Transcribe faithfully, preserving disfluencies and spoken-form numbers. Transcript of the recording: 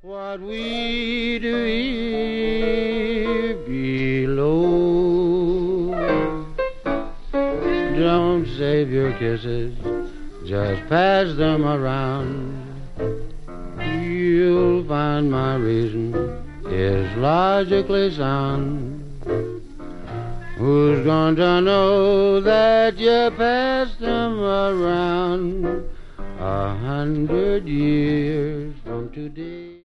What we do here below, don't save your kisses, just pass them around. You'll find my reason is logically sound. Who's going to know that you passed them around a hundred years from today?